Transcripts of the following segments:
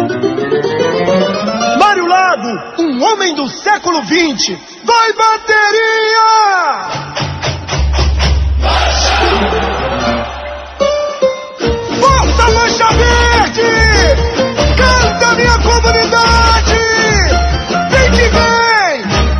Mário Lago, um homem do século XX. Vai, bateria! Força, Mancha Verde! Canta, minha comunidade! Vem que vem!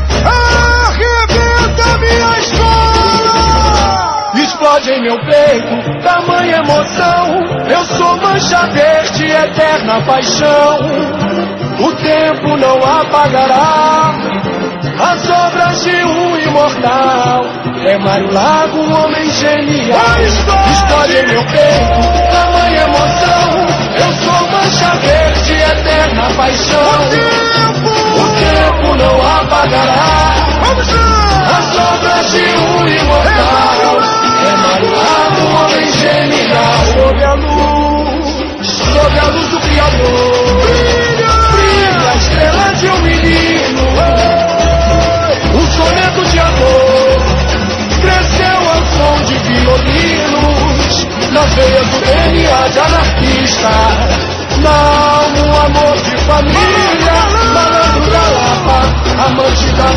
Arrebenta, minha escola! Explode em meu peito, tamanha emoção. Eu sou Mancha Verde, eterna paixão. O tempo não apagará as obras de um imortal. É Mário Lago, um homem genial. Explode em meu peito, tamanha emoção. Eu sou Mancha Verde, eterna paixão. O tempo não apagará as obras de um imortal. É Mário Lago, um homem genial. Sob a luz do Criador, brilha a estrela de um menino. Um soneto de amor cresceu ao som de violinos. Nas veias do DNA de anarquista, na alma um amor de família. Malandro da Lapa, amante da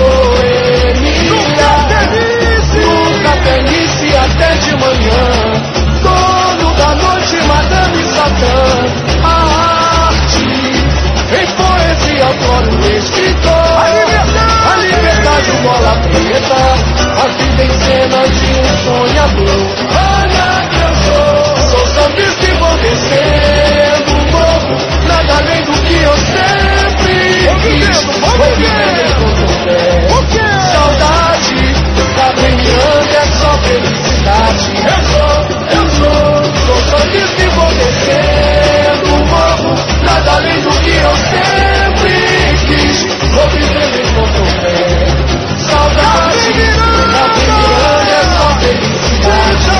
boemia. Nunca felice até de manhã. Dono da noite, Madame Satã. A arte em poesia, fora o escritor. A liberdade, bola preta. A vida em cena de um sonhador. Olha que eu sou sambista e vou descendo o morro. Nada além do que eu sempre quis. Vou vivendo enquanto pé. Saudade tá premiando, é só felicidade. Eu sou sambista e vou descendo o morro. Nada além do que eu sempre quis. Vou vivendo enquanto pé. Saudade tá premiando, é só felicidade.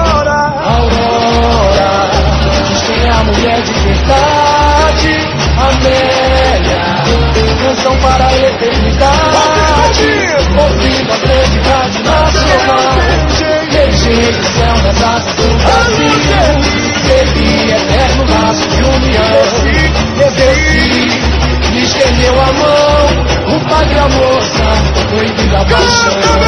Aurora, diz quem é a mulher de verdade. Amélia, canção para a eternidade. Ouvindo a grande rádio nacional. Beijei o céu das asas do Brasil. Servi eterno laço de união. Desci, me estendeu a mão. O padre e a moça, proibindo a paixão.